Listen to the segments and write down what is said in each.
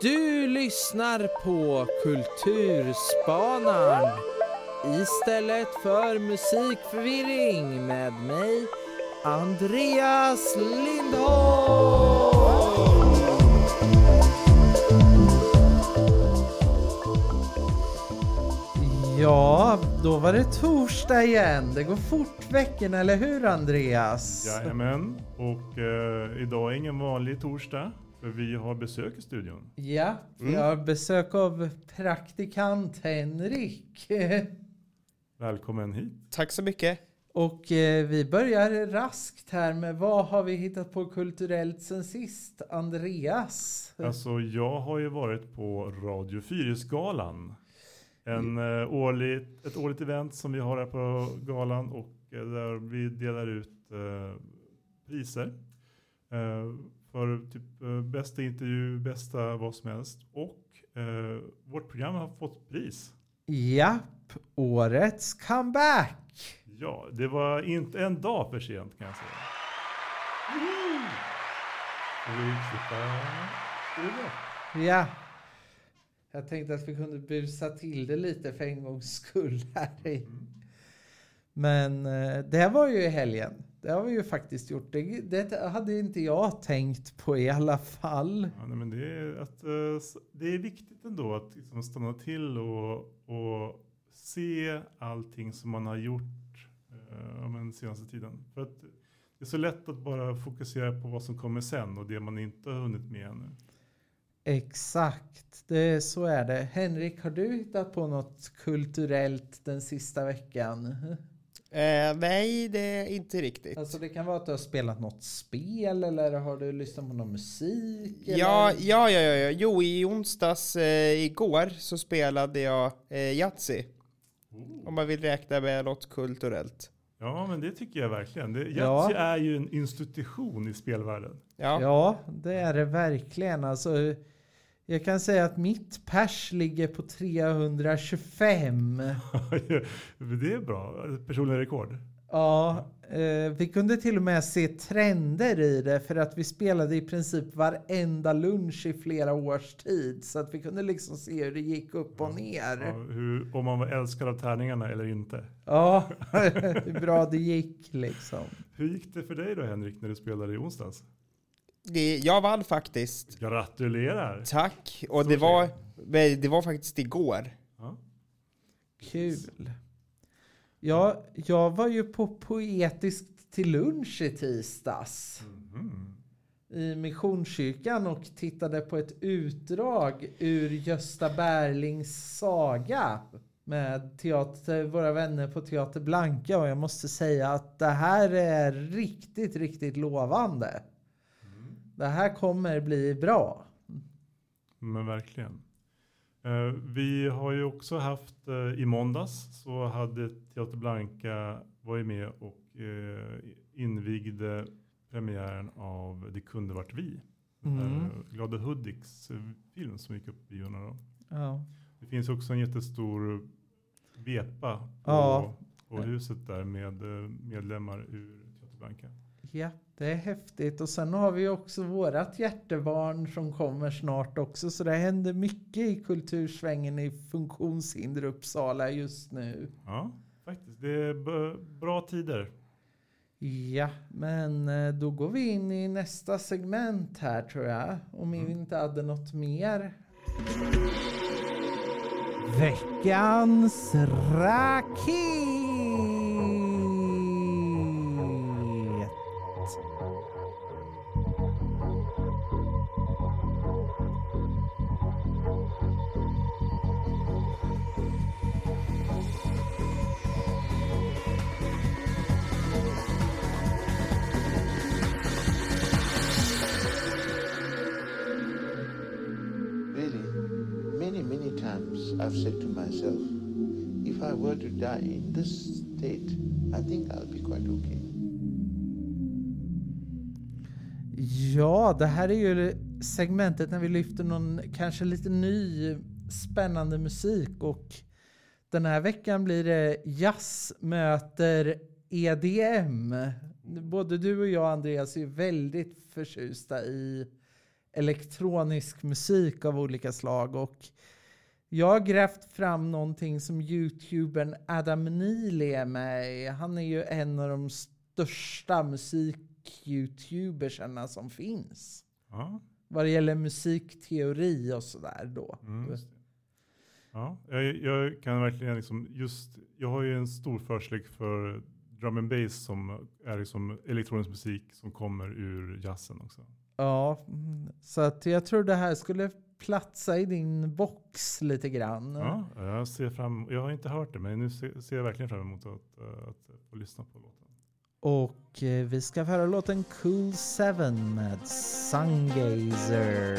Du lyssnar på Kulturspanaren istället för musikförvirring med mig, Andreas Lindholm. Ja, då var det torsdag igen. Det går fort veckan, eller hur Andreas? Jajamän, och idag är ingen vanlig torsdag. För vi har besök i studion. Ja, vi har besök av praktikant Henrik. Välkommen hit. Tack så mycket. Och vi börjar raskt här med vad har vi hittat på kulturellt sen sist, Andreas? Alltså jag har ju varit på Radio 4-galan. Ett årligt event som vi har här på galan och där vi delar ut priser. För typ bästa intervju, bästa vad som helst. Och vårt program har fått pris. Japp, årets comeback. Ja, det var inte en dag för sent kan jag säga. Vi klippa. Ja, jag tänkte att vi kunde busa till det lite för en gångs skull här i. Men det var ju i helgen. Det har vi ju faktiskt gjort. Det hade inte jag tänkt på i alla fall. Ja, nej, men det är viktigt ändå att liksom stanna till och se allting som man har gjort den senaste tiden. För att det är så lätt att bara fokusera på vad som kommer sen och det man inte har hunnit med ännu. Exakt, så är det. Henrik, har du hittat på något kulturellt den sista veckan? Nej, det är inte riktigt. Alltså det kan vara att du har spelat något spel eller har du lyssnat på någon musik? Ja. Jo, i onsdags igår så spelade jag Yatzy. Om man vill räkna med något kulturellt. Ja, men det tycker jag verkligen. Yatzy är ju en institution i spelvärlden. Ja, det är det verkligen. Alltså, jag kan säga att mitt pers ligger på 325. Det är bra. Personliga rekord. Ja, vi kunde till och med se trender i det för att vi spelade i princip varenda lunch i flera års tid. Så att vi kunde liksom se hur det gick upp och ner. Ja, om man var älskad av tärningarna eller inte. Ja, hur bra det gick liksom. Hur gick det för dig då, Henrik, när du spelade i onsdags? Jag vann faktiskt. Gratulerar. Tack. Och det var faktiskt igår. Ja. Kul. Ja, jag var ju på Poetiskt till lunch i tisdags. I Missionskyrkan och tittade på ett utdrag ur Gösta Berlings saga med våra vänner på Teater Blanka, och jag måste säga att det här är riktigt, riktigt lovande. Det här kommer bli bra. Men verkligen. Vi har ju också haft i måndags så hade Teater Blanka varit med och invigde premiären av Det kunde varit vi. Glada Hudiks film som gick upp i biorna då. Ja. Det finns också en jättestor vepa på huset där med medlemmar ur Teater Blanka. Ja, det är häftigt. Och sen har vi också vårat hjärtebarn som kommer snart också. Så det händer mycket i kultursvängen i Funktionshinder Uppsala just nu. Ja, faktiskt. Det är bra tider. Ja, men då går vi in i nästa segment här tror jag. Om vi inte hade något mer. Veckans raket! I've said to myself, if I were to die in this state, I think I'll be quite okay. Ja, det här är ju segmentet när vi lyfter någon kanske lite ny spännande musik, och den här veckan blir det jazz möter EDM. Både du och jag, Andreas, är väldigt förtjusta i elektronisk musik av olika slag. Och jag har grävt fram någonting som YouTubern Adam Neely är med i. Han är ju en av de största musik-YouTubersarna som finns. Ja. Vad det gäller musikteori och sådär då. Just det. Ja, jag kan verkligen liksom jag har ju en stor förkärlek för drum and bass som är liksom elektronisk musik som kommer ur jazzen också. Ja, så att jag tror det här skulle platsa i din box lite grann. Ja, jag har inte hört det, men nu ser jag verkligen fram emot att få lyssna på låten. Och vi ska höra låten Cool 7 med Sungazer.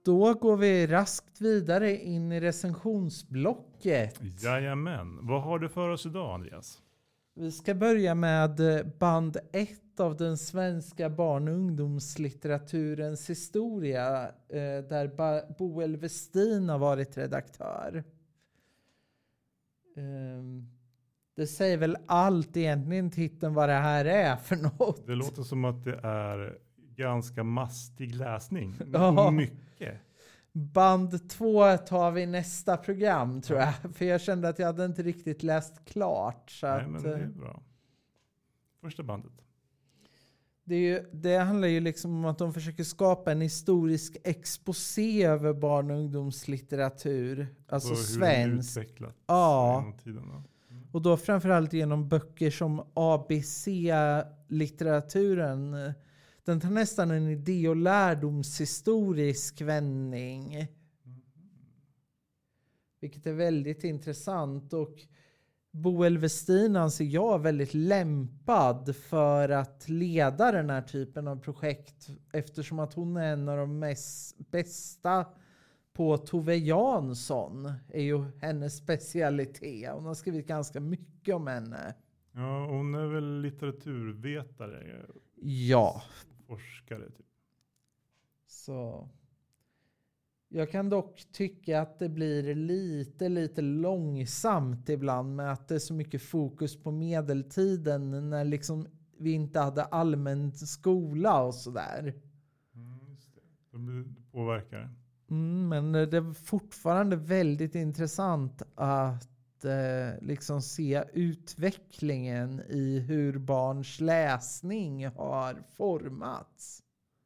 då går vi raskt vidare in i recensionsblocket. Jajamän. Vad har du för oss idag, Andreas? Vi ska börja med band 1 av den svenska barn- och ungdomslitteraturens historia, där Boel Westin har varit redaktör. Det säger väl allt egentligen, titeln, vad det här är för något. Det låter som att det är ganska mastig läsning. Ja. Mycket. Band 2 tar vi nästa program, tror jag. För jag kände att jag hade inte riktigt läst klart. Så Nej, att, men det är bra. Första bandet. det handlar ju liksom om att de försöker skapa en historisk exposé över barn- och ungdomslitteratur. Alltså Och hur svensk. den utvecklats Ja. genom tiden. Då. Och då framförallt genom böcker som ABC-litteraturen. Den tar nästan en idé- och lärdomshistorisk vändning. Vilket är väldigt intressant. Och Boel Westin anser jag väldigt lämpad för att leda den här typen av projekt. Eftersom att hon är en av de bästa på Tove Jansson. Är ju hennes specialitet. Hon har skrivit ganska mycket om henne. Ja, hon är väl litteraturvetare. Ja. Forskare typ. Så. Jag kan dock tycka att det blir lite långsamt ibland med att det är så mycket fokus på medeltiden när liksom vi inte hade allmän skola och sådär. Just det. Det påverkar. Men det är fortfarande väldigt intressant att liksom se utvecklingen i hur barns läsning har formats.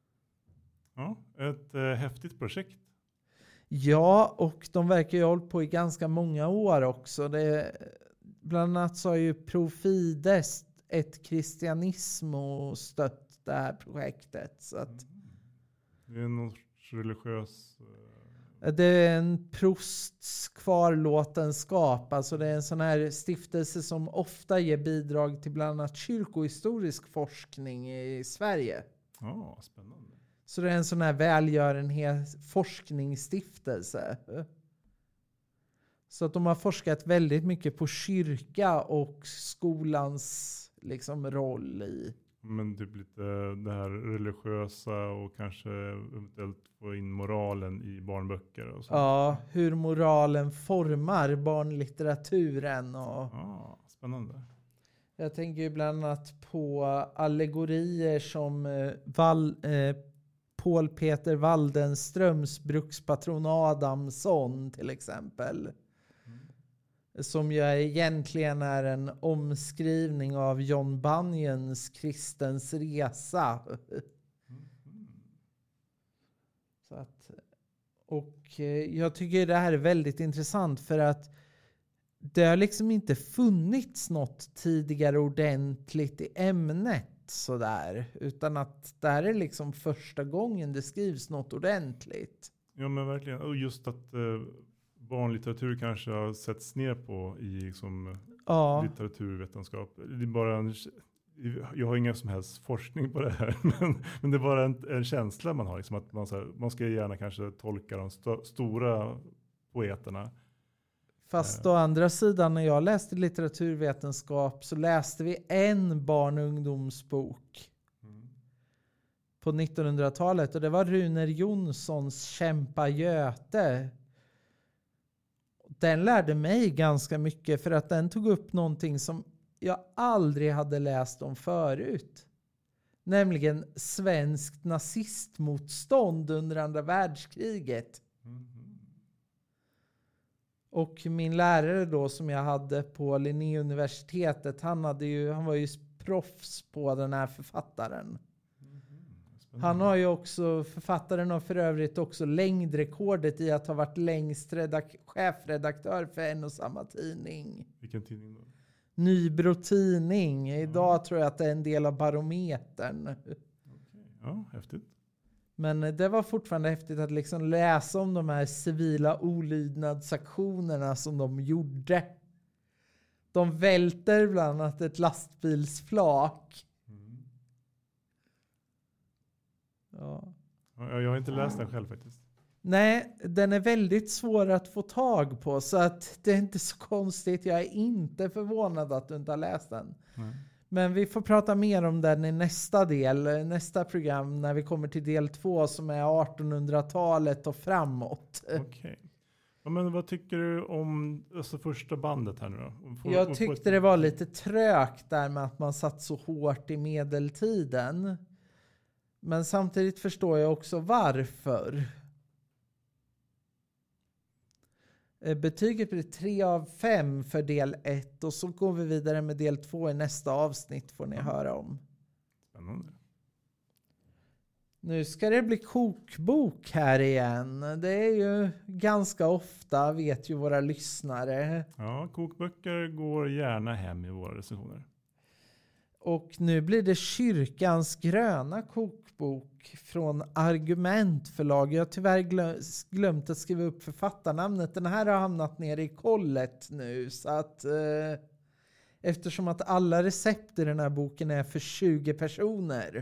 Ja, ett häftigt projekt. Ja, och de verkar ju ha hållit på i ganska många år också. Bland annat så har ju Profides ett Christianismo stött det här projektet. Så att, Det är någon religiös... det är en prosts kvarlåtenskap. Alltså det är en sån här stiftelse som ofta ger bidrag till bland annat kyrkohistorisk forskning i Sverige. Ja, spännande. Så det är en sån här välgörenhet forskningsstiftelse. Så att de har forskat väldigt mycket på kyrka och skolans liksom roll i. Men typ lite det här religiösa och kanske eventuellt få in moralen i barnböcker och sånt. Ja, hur moralen formar barnlitteraturen. Och Ja, spännande. jag tänker ju bland annat på allegorier som Paul Peter Waldenströms brukspatron Adamsson till exempel. Som ju egentligen är en omskrivning av John Bunyans Kristens resa. Så att, och jag tycker det här är väldigt intressant för att det har liksom inte funnits något tidigare ordentligt i ämnet sådär. Utan att det här är liksom första gången det skrivs något ordentligt. Ja, men verkligen. Och just att barnlitteratur kanske har setts ner på i liksom, litteraturvetenskap. Det är bara jag har ingen som helst forskning på det här. Men det är bara en känsla man har. Liksom, att man ska gärna kanske tolka de stora poeterna. Fast å andra sidan, när jag läste litteraturvetenskap så läste vi en barn- och ungdomsbok på 1900-talet. Och det var Runar Jonssons Kämpa Göte. Den lärde mig ganska mycket för att den tog upp någonting som jag aldrig hade läst om förut. Nämligen svenskt nazistmotstånd under andra världskriget. Och min lärare då som jag hade på Linnéuniversitetet, han var ju proffs på den här författaren. Han har ju också, författaren har för övrigt också längdrekordet i att ha varit längst chefredaktör för en och samma tidning. Vilken tidning då? Nybro tidning. Idag tror jag att det är en del av Barometern. Okay. Ja, häftigt. Men det var fortfarande häftigt att liksom läsa om de här civila olydnadsaktionerna som de gjorde. De välter bland annat ett lastbilsflak. Ja. Jag har inte läst den själv faktiskt. Nej, den är väldigt svår att få tag på, så att det är inte så konstigt. Jag är inte förvånad att du inte har läst den. Nej. Men vi får prata mer om den i nästa program, när vi kommer till del 2 som är 1800-talet och framåt. Okej. Ja, men vad tycker du om första bandet här nu då? Jag tyckte det var lite trögt där med att man satt så hårt i medeltiden. Men samtidigt förstår jag också varför. Betyget blir 3 av 5 för del 1 och så går vi vidare med del 2 i nästa avsnitt, får ni höra om. Spännande. Nu ska det bli kokbok här igen. Det är ju ganska ofta, vet ju våra lyssnare. Ja, kokböcker går gärna hem i våra recensioner. Och nu blir det Kyrkans gröna kokbok från Argumentförlag. Jag har tyvärr glömt att skriva upp författarnamnet. Den här har hamnat ner i kollet nu. Så att, eftersom att alla recept i den här boken är för 20 personer.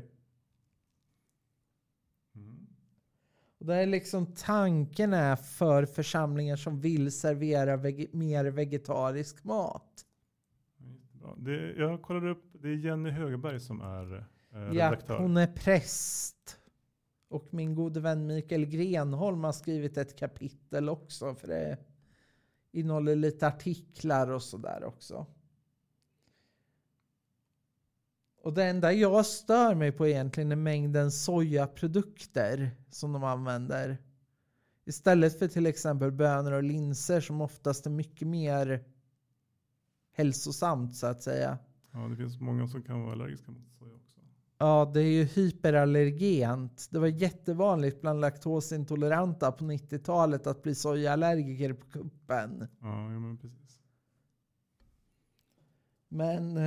Och det är liksom tanken är för församlingar som vill servera mer vegetarisk mat. Jag kollade upp, det är Jenny Högberg som är redaktör. Ja, hon är präst. Och min gode vän Mikael Grenholm har skrivit ett kapitel också. För det innehåller lite artiklar och sådär också. Och det enda jag stör mig på egentligen är mängden sojaprodukter som de använder. Istället för till exempel bönor och linser som oftast är mycket mer hälsosamt så att säga. Ja, det finns många som kan vara allergiska mot soja också. Ja, det är ju hyperallergent. Det var jättevanligt bland laktosintoleranta på 90-talet att bli sojaallergiker på kuppen. Ja, men precis. Men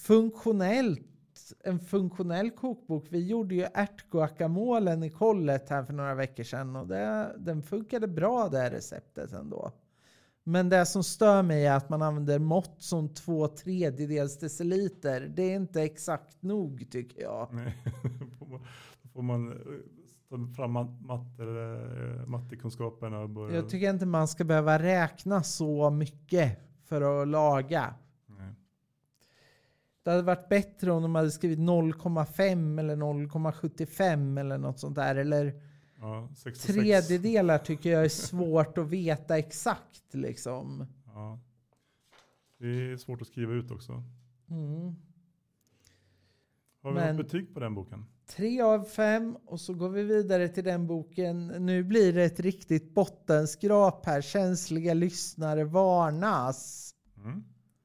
en funktionell kokbok. Vi gjorde ju ärtguacamolen i kollet här för några veckor sedan. Och den funkade bra det här receptet ändå. Men det som stör mig är att man använder mått som 2/3 deciliter. Det är inte exakt nog tycker jag. Nej, då får man ta fram mattekunskaperna och börja... Jag tycker inte man ska behöva räkna så mycket för att laga. Nej. Det hade varit bättre om de hade skrivit 0,5 eller 0,75 eller något sånt där. Eller ja, 66. tredjedelar tycker jag är svårt att veta exakt liksom. Ja. Det är svårt att skriva ut också. Mm. Har vi något betyg på den boken? 3 av 5 och så går vi vidare till den boken. Nu blir det ett riktigt bottenskrap här. Känsliga lyssnare varnas. Mm.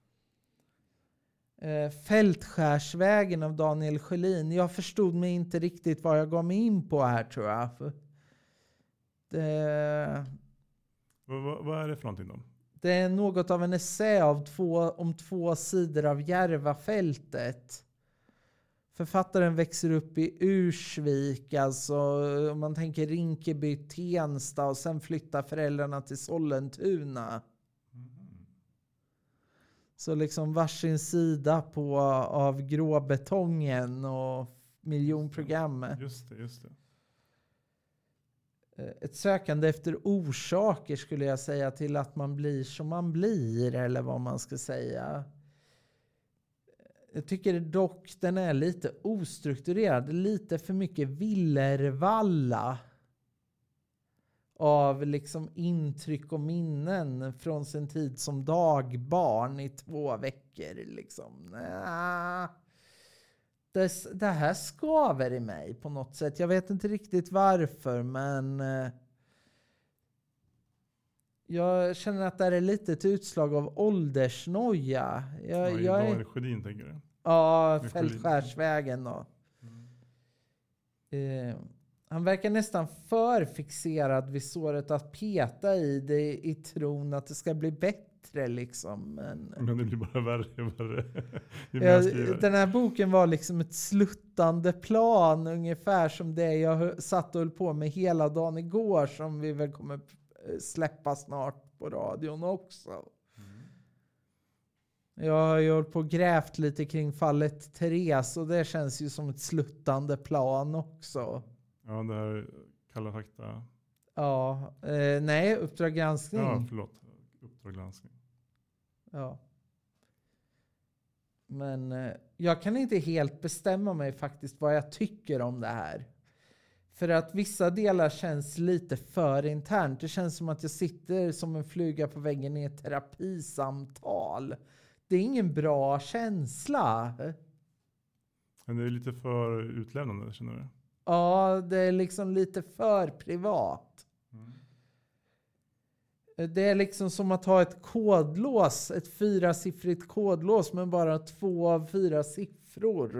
Fältskärsvägen av Daniel Sjölin. Jag förstod mig inte riktigt vad jag gav mig in på här tror jag. Vad är det för någonting då? Det är något av en essä om 2 sidor av Järvafältet. Författaren växer upp i Ursvik, alltså om man tänker Rinkeby, Tensta och sen flyttar föräldrarna till Sollentuna. Så liksom varsin sida av gråbetongen och miljonprogrammet. Just det. Ett sökande efter orsaker skulle jag säga till att man blir som man blir eller vad man ska säga. Jag tycker dock den är lite ostrukturerad. Lite för mycket villervalla av liksom intryck och minnen från sin tid som dagbarn i 2 veckor. Liksom. Det här skaver i mig på något sätt. Jag vet inte riktigt varför, men jag känner att det är lite ett utslag av åldersnoja. Daniel Sjödin tänker du? Ja, Fältskärsvägen då. Han verkar nästan för fixerad vid såret att peta i det i tron att det ska bli bättre liksom. Men det blir bara värre. Den här boken var liksom ett sluttande plan ungefär som det jag satt och höll på med hela dagen igår som vi väl kommer släppa snart på radion också. Jag har ju hållit på och grävt lite kring fallet Therese och det känns ju som ett sluttande plan också. Ja, det här Kalla fakta. Ja, nej, Uppdrag granskning. Ja, förlåt. Uppdrag granskning. Ja. Men jag kan inte helt bestämma mig faktiskt vad jag tycker om det här. För att vissa delar känns lite för internt. Det känns som att jag sitter som en fluga på väggen i ett terapisamtal. Det är ingen bra känsla. Men det är lite för utlämnande, känner du? Ja, det är liksom lite för privat. Det är liksom som att ha ett kodlås, ett 4-siffrigt kodlås, men bara 2 av 4 siffror.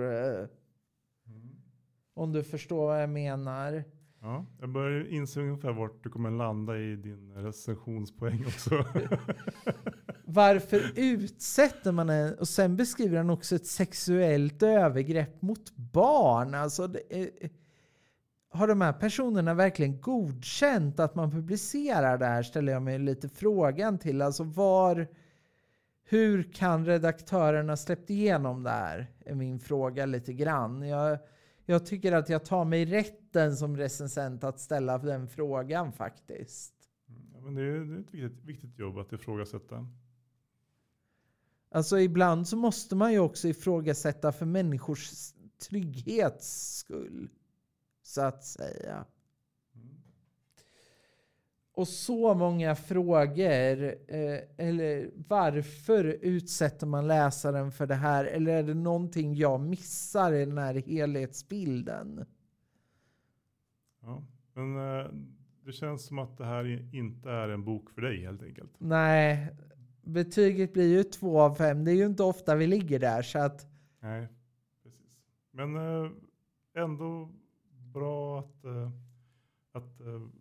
Om du förstår vad jag menar. Ja, jag börjar inse ungefär vart du kommer landa i din recensionspoäng också. Varför utsätter man en? Och sen beskriver han också ett sexuellt övergrepp mot barn. Alltså har de här personerna verkligen godkänt att man publicerar det här? Ställer jag mig lite frågan till. Alltså hur kan redaktörerna släppt igenom det här? Är min fråga lite grann. Jag tycker att jag tar mig rätten som recensent att ställa den frågan faktiskt. Ja, men det är ett viktigt jobb att ifrågasätta. Alltså ibland så måste man ju också ifrågasätta för människors trygghets skull. Så att säga. Och så många frågor. Eller varför utsätter man läsaren för det här? Eller är det någonting jag missar i den här helhetsbilden? Ja, men det känns som att det här inte är en bok för dig helt enkelt. Nej, betyget blir ju 2 av 5. Det är ju inte ofta vi ligger där. Så att... Nej, precis. Men ändå bra att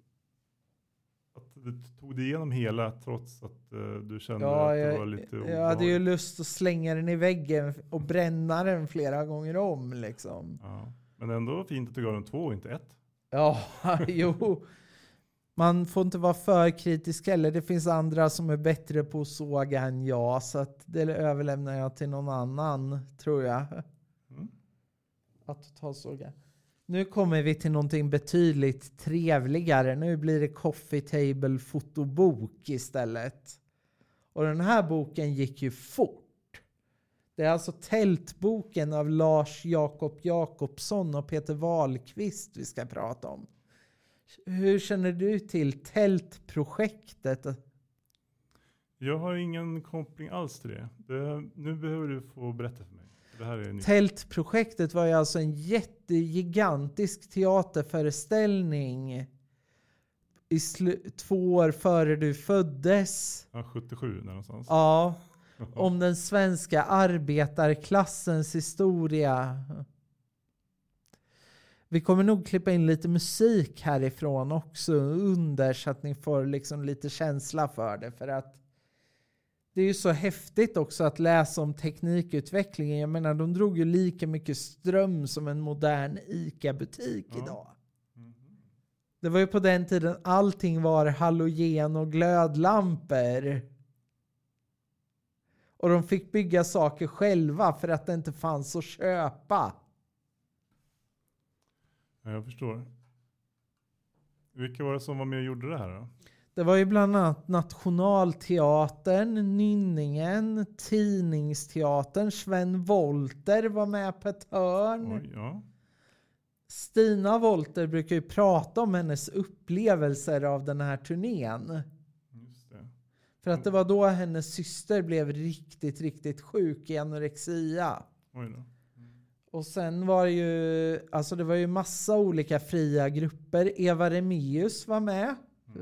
du tog dig igenom hela trots att du kände att det var lite obehagligt. Jag hade ju lust att slänga den i väggen och bränna den flera gånger om. Liksom. Ja, men ändå fint att du gav den 2 och inte 1. Ja, jo. Man får inte vara för kritisk heller. Det finns andra som är bättre på att såga än jag. Så att det överlämnar jag till någon annan, tror jag. Att ta såga. Nu kommer vi till någonting betydligt trevligare. Nu blir det Coffee Table fotobok istället. Och den här boken gick ju fort. Det är alltså Tältboken av Lars Jakob Jakobsson och Peter Wahlqvist vi ska prata om. Hur känner du till Tältprojektet? Jag har ingen koppling alls till det. Nu behöver du få berätta för mig. Det här är Tältprojektet var ju alltså en gigantisk teaterföreställning i 2 år före du föddes. Ja, 77 någonstans. Ja, om den svenska arbetarklassens historia. Vi kommer nog klippa in lite musik härifrån också under så att ni får liksom lite känsla för det. För att det är ju så häftigt också att läsa om teknikutvecklingen. Jag menar, de drog ju lika mycket ström som en modern ICA-butik idag. Det var ju på den tiden allting var halogen och glödlampor. Och de fick bygga saker själva för att det inte fanns att köpa. Ja, jag förstår. Vilka var det som var med och gjorde det här då? Det var ju bland annat Nationalteatern, Nynningen, Tidningsteatern, Sven Wollter var med på ett hörn. Oj, ja. Stina Wollter brukar ju prata om hennes upplevelser av den här turnén. Just det. För att det var då hennes syster blev riktigt, riktigt sjuk i anorexia. Oj då. Och sen var det ju, alltså det var ju massa olika fria grupper. Eva Remius var med.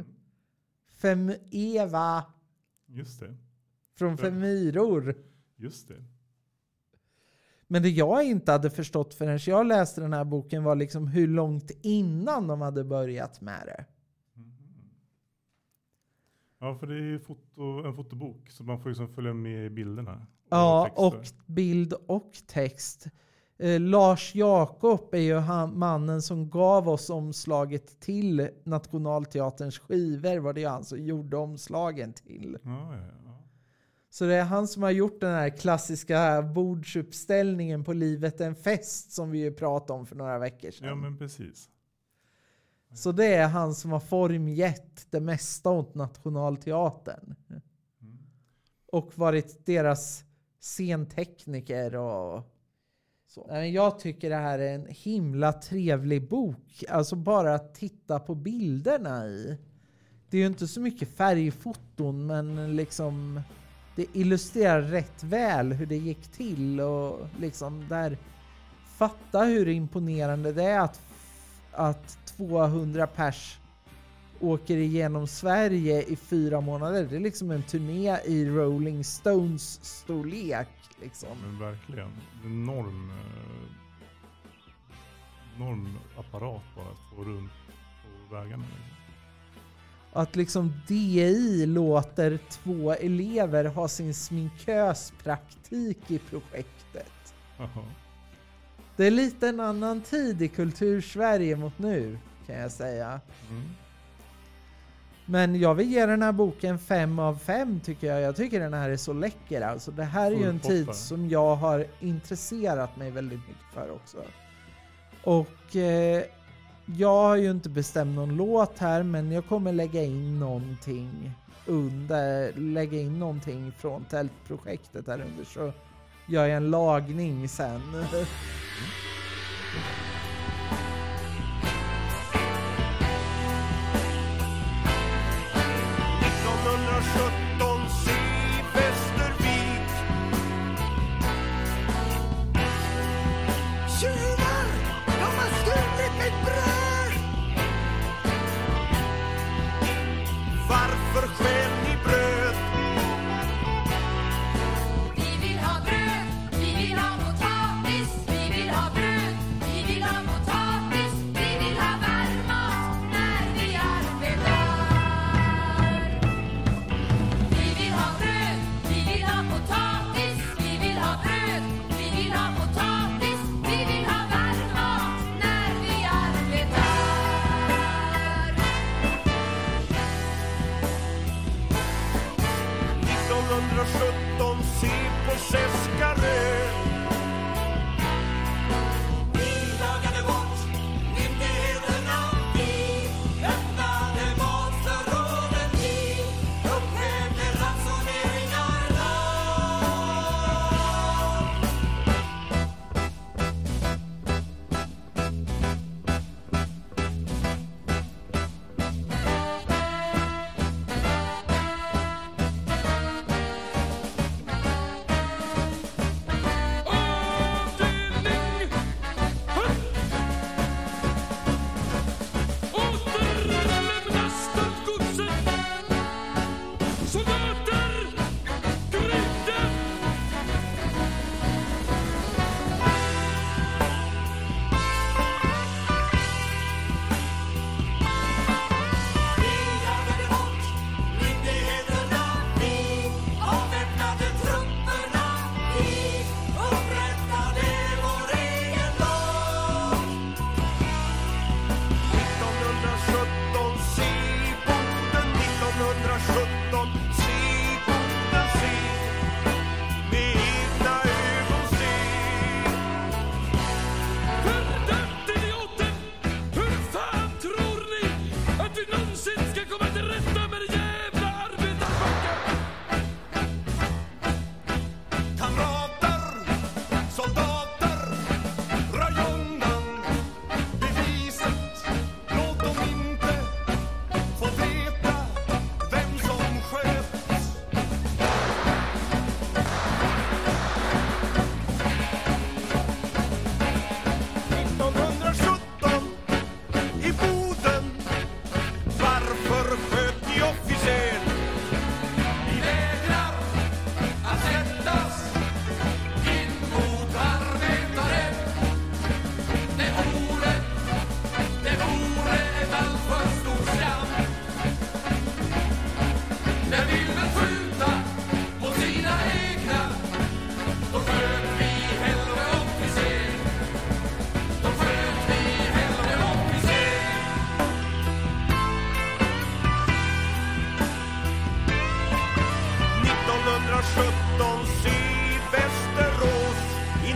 Eva. Just det. Från Femyror. Just det. Men det jag inte hade förstått förrän jag läste den här boken var liksom hur långt innan de hade börjat med det. Ja, för det är ju en fotobok så man får liksom följa med i bilderna. Ja, och bild och text. Lars Jakob är ju mannen som gav oss omslaget till Nationalteaterns skivor. Var det han som gjorde omslagen till. Ja. Så det är han som har gjort den här klassiska bordsuppställningen på Livet en fest som vi ju pratade om för några veckor sedan. Ja, men precis. Så det är han som har formgett det mesta åt Nationalteatern. Och varit deras scentekniker och så. Jag tycker det här är en himla trevlig bok. Alltså bara att titta på bilderna i. Det är ju inte så mycket färgfoton, men liksom det illustrerar rätt väl hur det gick till och liksom där fatta hur imponerande det är att 200 pers åker igenom Sverige i 4 månader. Det är liksom en turné i Rolling Stones storlek liksom. Men verkligen enorm apparat bara att få runt på vägarna. Att liksom DI låter 2 elever ha sin sminköspraktik i projektet. Aha. Det är lite en annan tid i kultursverige mot nu, kan jag säga. Men jag vill ge den här boken 5 av 5 tycker jag. Jag tycker den här är så läcker. Alltså, det här är ju en tid som jag har intresserat mig väldigt mycket för också. Och jag har ju inte bestämt någon låt här, men jag kommer lägga in någonting från tältprojektet här under, så gör jag en lagning sen. 1917 i Västervik. Tjuvar, de har stulit mitt bröd. Varför stjäl ni bröd? Vi vill ha bröd, vi vill ha potatis. Vi vill ha bröd, vi vill ha potatis. Vi vill ha varm mat när vi arbetar. Vi vill ha bröd, vi vill ha potatis. Vi vill ha bröd, vi vill ha potatis. Vi vill ha varm mat när vi arbetar. 1917 se på Seskarö. Vi lagade bort myndigheterna. Vi öppnade matförråden. Vi upphävde ransoneringarna.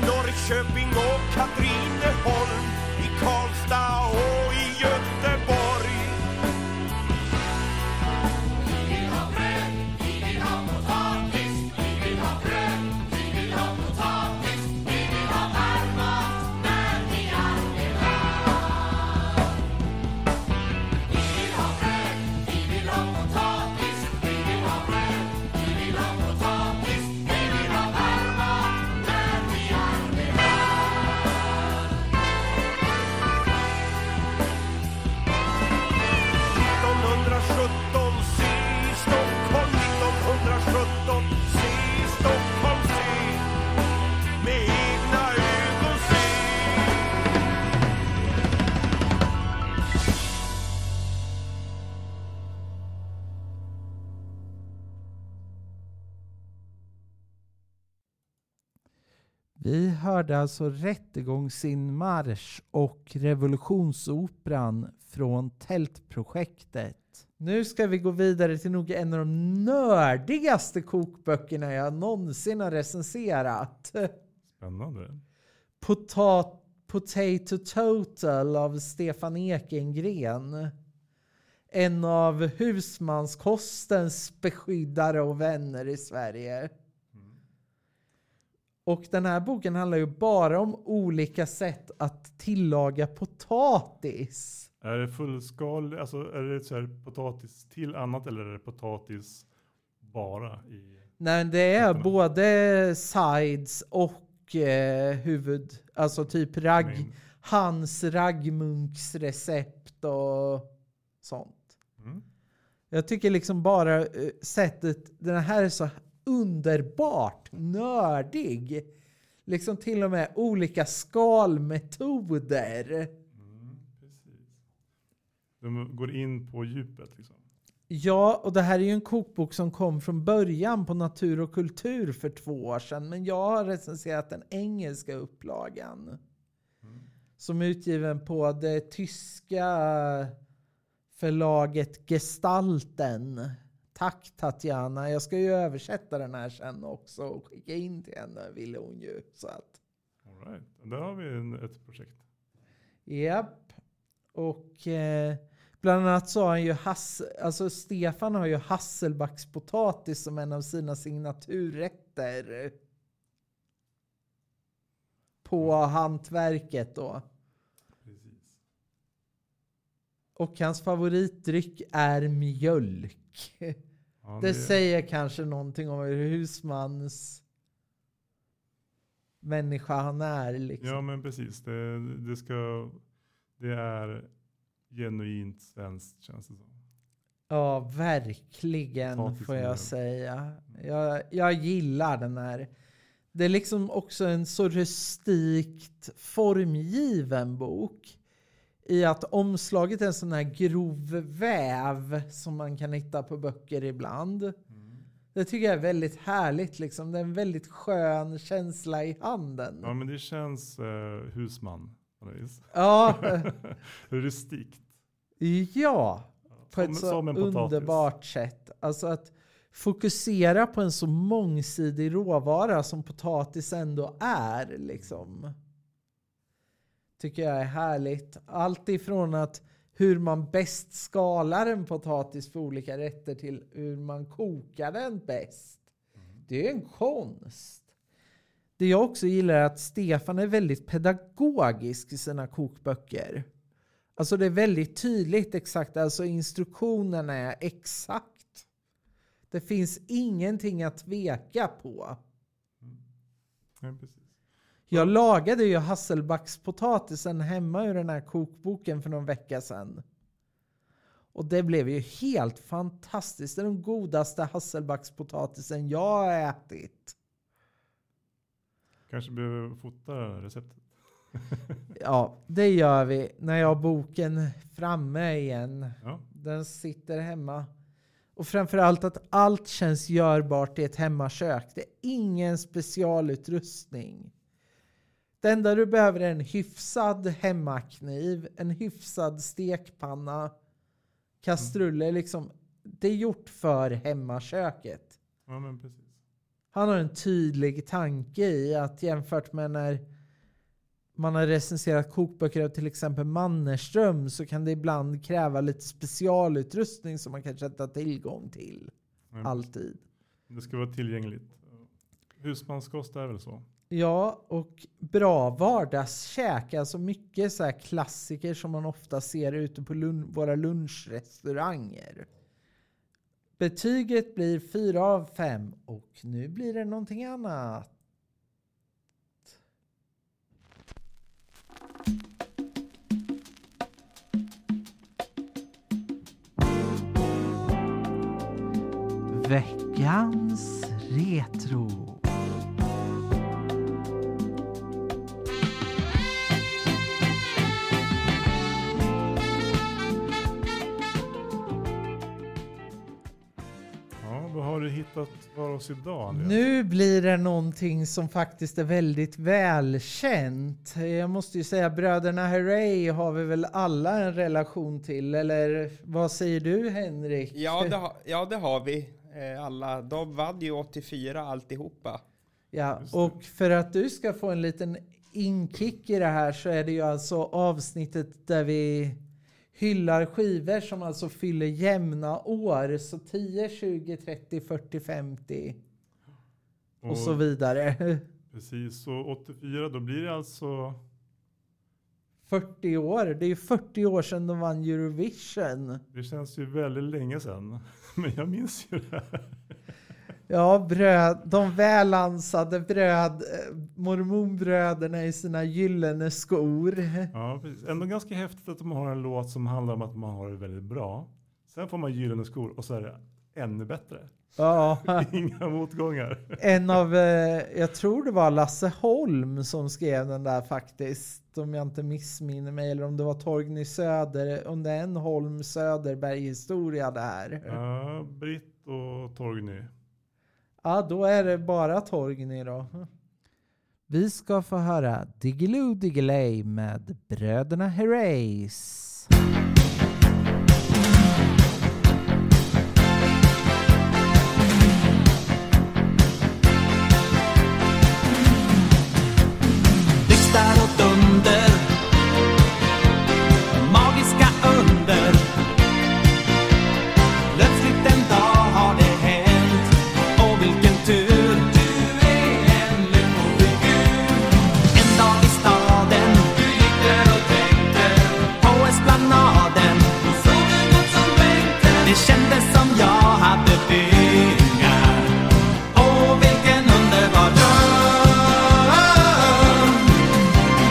Köping och Katrineholm, i Karlstad och i Göteborg. Vi hörde alltså Rättegångsinmarsch och Revolutionsoperan från Tältprojektet. Nu ska vi gå vidare till nog en av de nördigaste kokböckerna jag någonsin har recenserat. Spännande. Potato Total av Stefan Ekengren. En av husmanskostens beskyddare och vänner i Sverige. Och den här boken handlar ju bara om olika sätt att tillaga potatis. Är det fullskalig, alltså är det så här potatis till annat eller är det potatis bara i? Nej, det är både sides och huvud. Alltså typ hans raggmunks recept och sånt. Jag tycker liksom bara sättet, den här är så underbart nördig. Liksom till och med olika skalmetoder. Precis. De går in på djupet liksom. Ja, och det här är ju en kokbok som kom från början på Natur och kultur för 2 år sedan. Men jag har recenserat den engelska upplagan. Som är utgiven på det tyska förlaget Gestalten. Tack Tatjana. Jag ska ju översätta den här sen också och skicka in till henne, ville hon ju. Så att. All right. Där har vi ett projekt. Japp. Och bland annat så har han ju Stefan har ju hasselbackspotatis som en av sina signaturrätter på hantverket då. Precis. Och hans favoritdryck är mjölk. Ja, det säger kanske någonting om hur husmans människa han är. Liksom. Ja, men precis. Det är genuint svenskt, känns det som. Ja, verkligen Potatis får jag mjölk. säga. Jag gillar den här. Det är liksom också en så rustikt formgiven bok. I att omslaget är en sån här grov väv som man kan hitta på böcker ibland. Det tycker jag är väldigt härligt. Liksom. Det är en väldigt skön känsla i handen. Ja, men det känns husman. Ja. Rustikt. Ja. På ett så som en potatis. underbart sätt. Alltså att fokusera på en så mångsidig råvara som potatis ändå är. Liksom. Tycker jag är härligt. Allt ifrån att hur man bäst skalar en potatis för olika rätter till hur man kokar den bäst. Det är en konst. Det jag också gillar är att Stefan är väldigt pedagogisk i sina kokböcker. Alltså det är väldigt tydligt exakt. Alltså instruktionerna är exakt. Det finns ingenting att tveka på. Ja, precis. Jag lagade ju hasselbackspotatisen hemma ur den här kokboken för någon vecka sedan. Och det blev ju helt fantastiskt. Det är den godaste hasselbackspotatisen jag har ätit. Kanske behöver fota receptet. Ja, det gör vi när jag har boken framme igen. Ja. Den sitter hemma. Och framförallt att allt känns görbart i ett hemmakök. Det är ingen specialutrustning. Det enda du behöver är en hyfsad hemmakniv, en hyfsad stekpanna, kastruller liksom. Det är gjort för hemmaköket. Ja, men precis. Han har en tydlig tanke i att jämfört med när man har recenserat kokböcker av till exempel Mannerström så kan det ibland kräva lite specialutrustning som man kanske inte har tillgång till. Alltid. Det ska vara tillgängligt. Husmanskost är väl så? Ja, och bra vardagskäk. Alltså mycket så här klassiker som man ofta ser ute på våra lunchrestauranger. Betyget blir 4 av 5 och nu blir det någonting annat. Veckans retro. Ja, vad har du hittat väntat för oss idag, Andreas? Nu blir det någonting som faktiskt är väldigt välkänt. Jag måste ju säga bröderna Herrey har vi väl alla en relation till. Eller vad säger du, Henrik? Ja, det har vi. Alla. De vann ju 84 alltihopa. Ja, och för att du ska få en liten inkick i det här så är det ju alltså avsnittet där vi hyllar skivor som alltså fyller jämna år. Så 10, 20, 30, 40, 50 och så vidare. Precis, så 84 då blir det alltså 40 år. Det är ju 40 år sedan de vann Eurovision. Det känns ju väldigt länge sedan. Men jag minns ju det här. Ja, de välansade mormonbröderna i sina gyllene skor. Ja, precis. Ändå ganska häftigt att de har en låt som handlar om att man har det väldigt bra. Sen får man gyllene skor och så är det ännu bättre. Ja. Inga motgångar. Jag tror det var Lasse Holm som skrev den där faktiskt. Om jag inte missminner mig. Eller om det var Torgny Söder. Under en Holm Söderberg-historia där. Ja, Britt och Torgny. Ja, då är det bara Torgny då. Vi ska få höra Diggiloo Diggiley med bröderna Herreys. Blixtar och dunder, magiska under. Plötsligt en dag har det hänt, och vilken tur, du är en lyckofigur. En dag i staden, du gick där och tänkte på esplanaden. Och såg du något som vänkte, det kändes som jag hade vingar. Åh, vilken underbar dröm.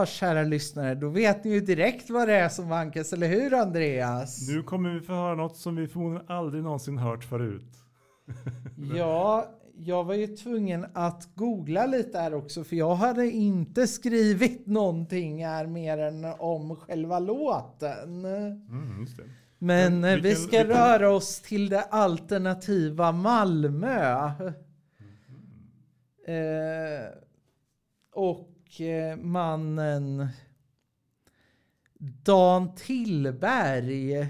ja, kära lyssnare, då vet ni ju direkt vad det är som vankas, eller hur Andreas? Nu kommer vi få höra något som vi förmodligen aldrig någonsin hört förut. Ja, jag var ju tvungen att googla lite här också, för jag hade inte skrivit någonting här mer än om själva låten. Just det. Men vi ska röra oss till det alternativa Malmö. Och mannen Dan Tillberg,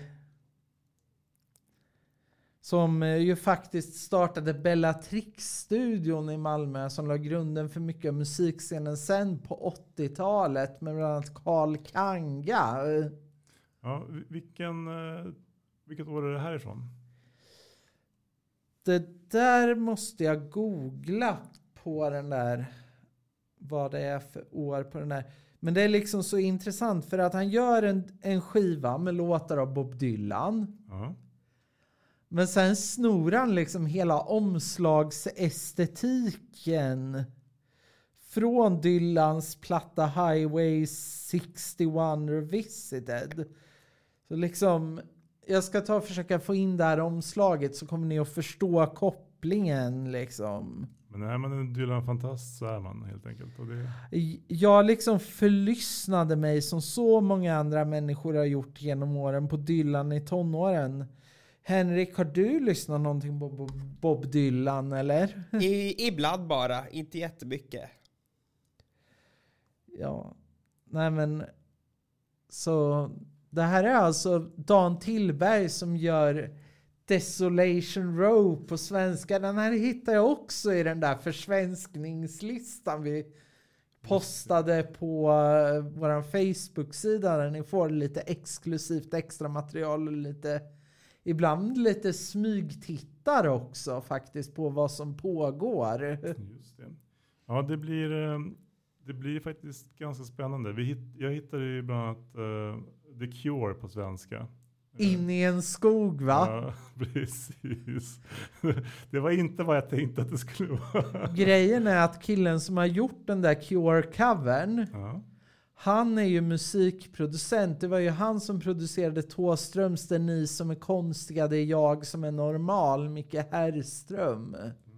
som ju faktiskt startade Bellatrix-studion i Malmö, som la grunden för mycket av musikscenen sen på 80-talet med bland annat Carl Kanga. Ja, vilket år är det här ifrån? Det där måste jag googla på den där, vad det är för år på den där. Men det är liksom så intressant för att han gör en skiva med låtar av Bob Dylan. Ja. Men sen snor han liksom hela omslagsestetiken från Dylans platta Highway 61 Revisited. Så liksom, jag ska ta och försöka få in det här omslaget, så kommer ni att förstå kopplingen liksom. Men är man en Dylan-fantast så är man helt enkelt. Och det... Jag liksom förlyssnade mig som så många andra människor har gjort genom åren på Dylan i tonåren. Henrik, har du lyssnat någonting på Bob Dylan eller? Ibland bara, inte jättemycket. Ja, nej men så det här är alltså Dan Tillberg som gör Desolation Row på svenska. Den här hittar jag också i den där försvenskningslistan vi postade på vår Facebook-sida, där ni får lite exklusivt extra material och ibland lite smygtittar också faktiskt på vad som pågår. Just det. Ja, det blir faktiskt ganska spännande. Jag hittade ju bland annat The Cure på svenska. In i en skog, va? Ja, precis. Det var inte vad jag tänkte att det skulle vara. Grejen är att killen som har gjort den där Cure-covern, han är ju musikproducent. Det var ju han som producerade Thåströms "Det ni som är konstiga, det är jag som är normal", Micke Herrström.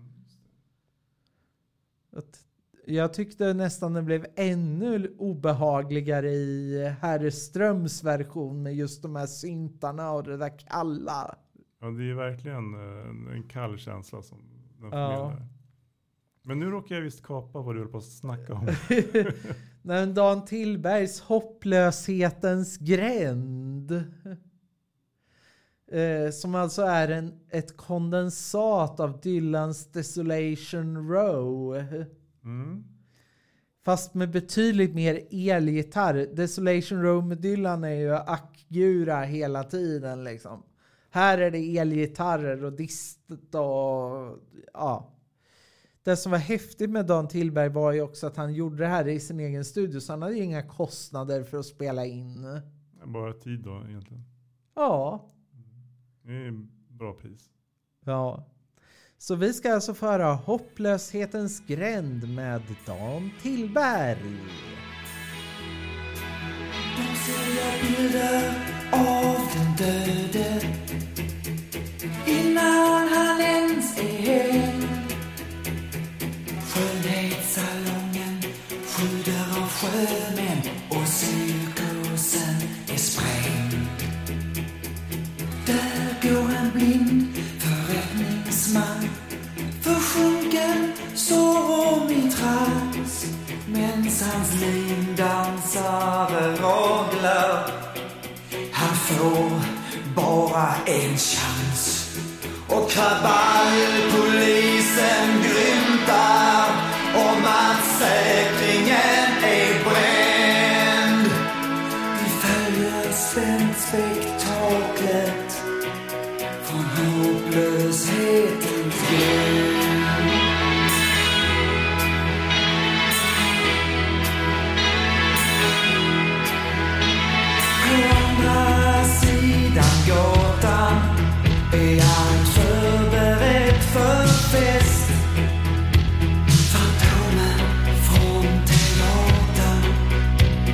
Jag tyckte nästan det blev ännu obehagligare i Herrströms version med just de här syntarna och det där kalla. Ja, det är verkligen en kall känsla som den förmedlar. Men nu råkar jag visst kapa vad du håller på att snacka om. Dan Tillbergs Hopplöshetens gränd. Som alltså är ett kondensat av Dylans Desolation Row. Fast med betydligt mer elgitarr. Desolation Row med Dylan är ju ackgura hela tiden liksom. Här är det elgitarrer och dist och ja. Det som var häftigt med Dan Tillberg var ju också att han gjorde det här i sin egen studio, så han hade ju inga kostnader för att spela in. Bara tid då egentligen. Ja. Det är bra pris. Ja. Så vi ska alltså föra Hopplöshetens gränd med Dan Tillberg. De ser bilder av den döde innan han ens är hängd. Skönhetssalongen sjuder av sjömän och cirkusen är sprängd. Där går en blind förrättningsman, försjunken som i trans, mens hans lindansare raglar. Han får bara en chans och kravallpolisen grymtar om att säkringen är bränd. Vi följer spänt spektaklet från hopplöshetens gränd. På andra sidan gatan är allt förberett för fest. Fantomen från teatern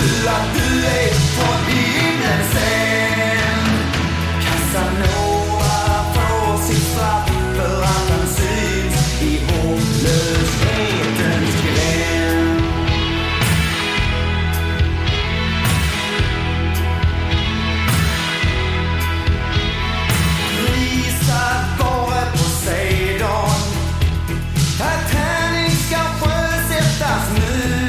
du att du är från himlen sen? Casanova får sitt straff för att han syns i hopplöshetens gräns. Prisat vare Poseidon, Titanic ska sjösättas nu.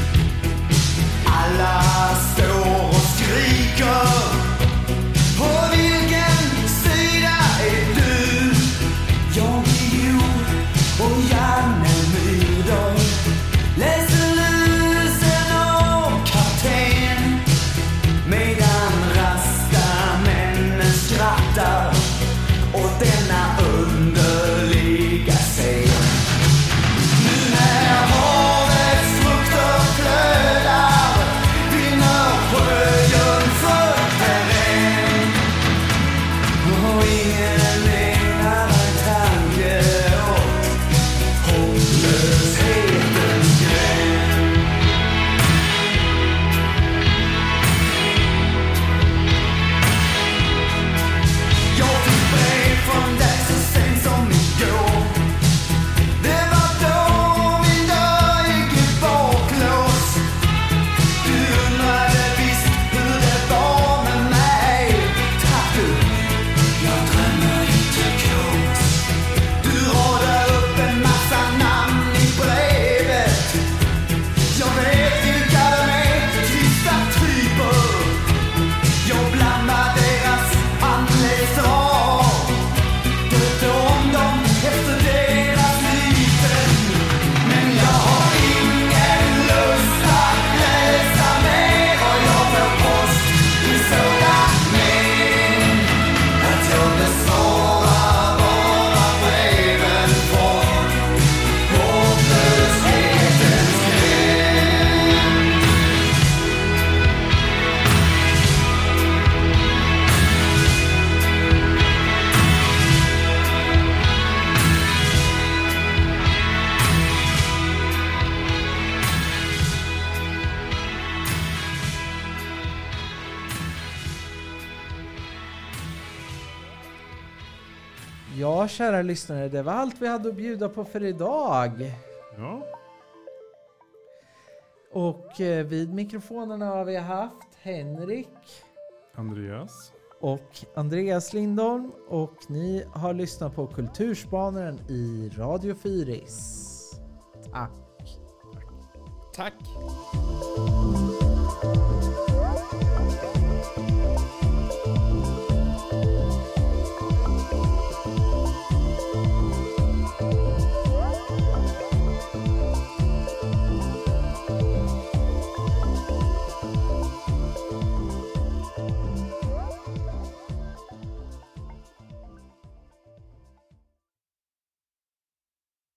Alla står och skriker, på vilken sida är du? Jag är Jo och Janne Myrdal, läser lusen och kapten, medan rastamännen skrattar åt denna underliga scen. Nu när havets frukter flödar vinner sjöjungfrun terräng, och ingen ägnar en tanke åt hopplöshetens gräns. Jag fick brev från dig så sent som igår. Det var då min dörr gick i baklås. Du undrade visst hur det var med mig. Tack du, jag drömmer inte kås. Du radade upp en massa namn i brevet. Jag vet vilka de är, trista typer. Jag blandar deras anletsdrag, döpte om dem efter deras lyten. Men jag har ingen lust att läsa mer, och jag får post i sådan mängd att jag besvarar bara breven från hopplöshetens gräns. Ja, kära lyssnare, det var allt vi hade att bjuda på för idag. Ja. Och vid mikrofonerna har vi haft Henrik Andreas. och Andreas Lindholm, och ni har lyssnat på Kulturspanaren i Radio Fyris. Tack! Tack.